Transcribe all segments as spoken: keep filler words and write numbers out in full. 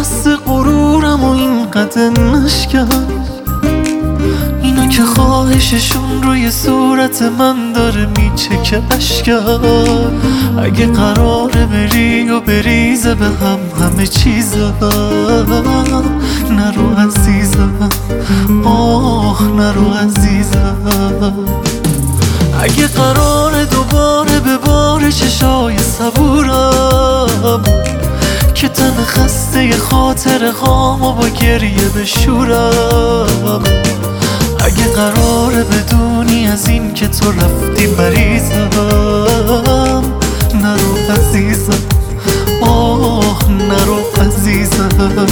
بس غرورم و اینقدر نشکن، اینا که خواهششون روی صورت من داره میچکه اشکن. اگه قراره بری و بریزه به هم همه چیزم، نرو عزیزم، آه نرو عزیزم. اگه قراره دوباره به بار چشای صبورم که تن خسته خاطر خامو با گریه بشورم، اگه قراره بدونی از این که تو رفتی مریضم، نرو عزیزم، آه نرو عزیزم.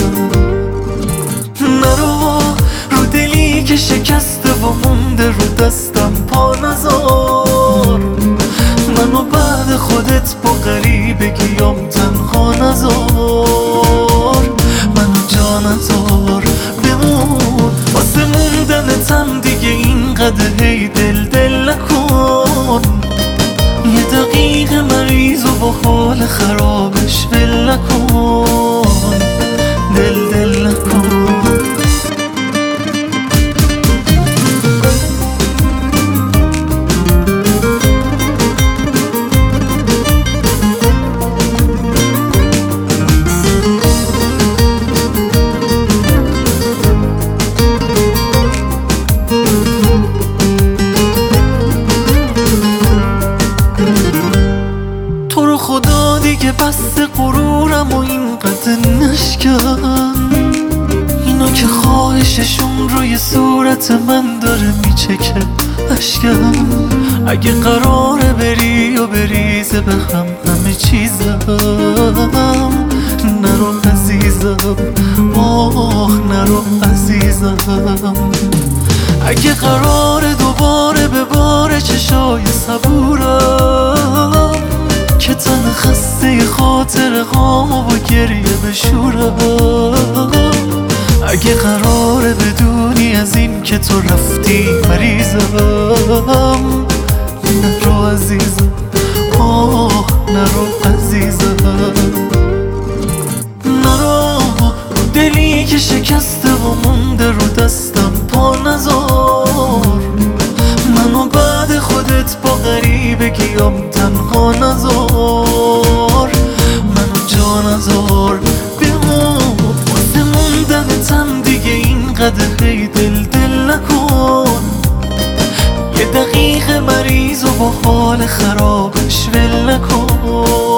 نرو رو دلی که شکسته و مونده رو دستم پا نذار، منو بعد خودت با غریبگیام تنها نذار، منو جا نذار بمون واسه موندنتم دیگه اینقدر هی دل دل نکن. یه دقیقه مریض و با حال خرابش ول نکن، دل دل نکن. تو رو خدا دیگه بس غرورم و اینقدر نشکن، اینا که خواهششون روی صورت من داره میچکه اشکن. اگه قراره بری و بریزه به هم همه چیزم، نرو عزیزم، آه نرو عزیزم. اگه قراره دوباره به بار چشای صبورم که تن خسته خاطر غامو با گریه بشورم، اگه قراره بدونی از این که تو رفتی مریضم، نرو عزیزم، آه نرو عزیزم. نرو دلی که شکسته و مونده رو دستم پا نذار، منو بعد خودت با غریبگیام تنها نذار، منو جا نذار بمون واسه موندنتم دیگه اینقدر هی دل دل نکن. یه دقیقه مریض و با حال خرابش ول نکن.